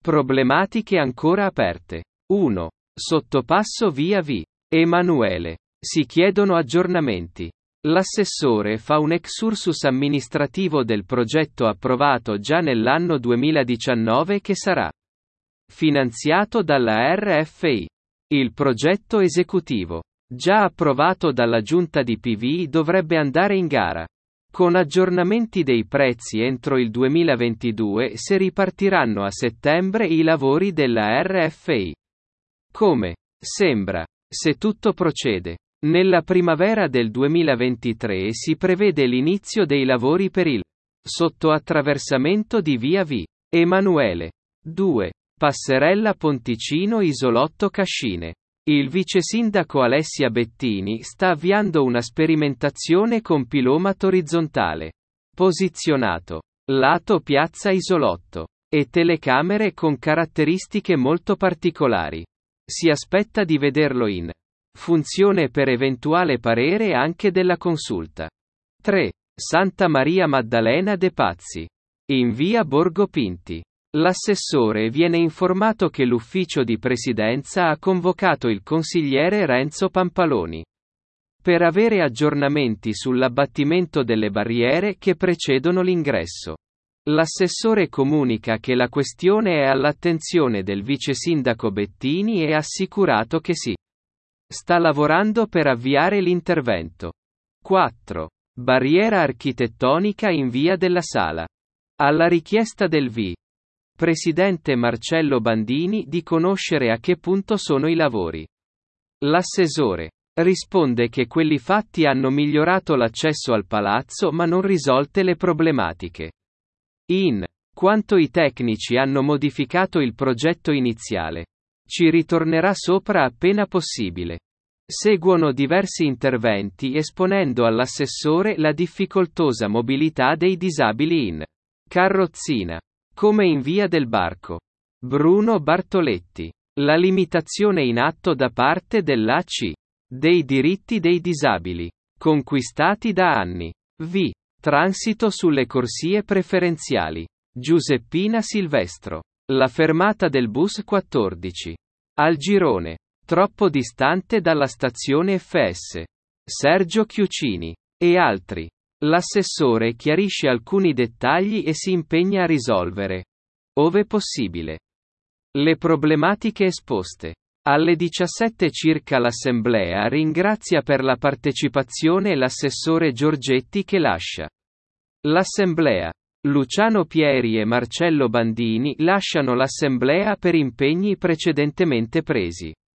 Problematiche ancora aperte. 1. Sottopasso via V. Emanuele. Si chiedono aggiornamenti. L'assessore fa un excursus amministrativo del progetto approvato già nell'anno 2019 che sarà finanziato dalla RFI. Il progetto esecutivo, già approvato dalla giunta di PV, dovrebbe andare in gara, con aggiornamenti dei prezzi entro il 2022 se ripartiranno a settembre i lavori della RFI. Come sembra, se tutto procede, nella primavera del 2023 si prevede l'inizio dei lavori per il sottoattraversamento di via V. Emanuele. 2. Passerella Ponticino Isolotto Cascine. Il vicesindaco Alessia Bettini sta avviando una sperimentazione con pilomato orizzontale, posizionato lato Piazza Isolotto, e telecamere con caratteristiche molto particolari. Si aspetta di vederlo in funzione per eventuale parere anche della consulta. 3. Santa Maria Maddalena de' Pazzi. In via Borgo Pinti. L'assessore viene informato che l'ufficio di presidenza ha convocato il consigliere Renzo Pampaloni per avere aggiornamenti sull'abbattimento delle barriere che precedono l'ingresso. L'assessore comunica che la questione è all'attenzione del vicesindaco Bettini e ha assicurato che si sta lavorando per avviare l'intervento. 4. Barriera architettonica in via della Sala. Alla richiesta del presidente Marcello Bandini di conoscere a che punto sono i lavori. L'assessore risponde che quelli fatti hanno migliorato l'accesso al palazzo ma non risolte le problematiche. In quanto i tecnici hanno modificato il progetto iniziale. Ci ritornerà sopra appena possibile. Seguono diversi interventi esponendo all'assessore la difficoltosa mobilità dei disabili in carrozzina, come in via del Barco. Bruno Bartoletti. La limitazione in atto da parte dell'AC dei diritti dei disabili, conquistati da anni. Transito sulle corsie preferenziali. Giuseppina Silvestro. La fermata del bus 14. Al girone. Troppo distante dalla stazione FS. Sergio Chiucini. E altri. L'assessore chiarisce alcuni dettagli e si impegna a risolvere, ove possibile, le problematiche esposte. Alle 17 circa l'Assemblea ringrazia per la partecipazione l'assessore Giorgetti che lascia l'Assemblea. Luciano Pieri e Marcello Bandini lasciano l'Assemblea per impegni precedentemente presi.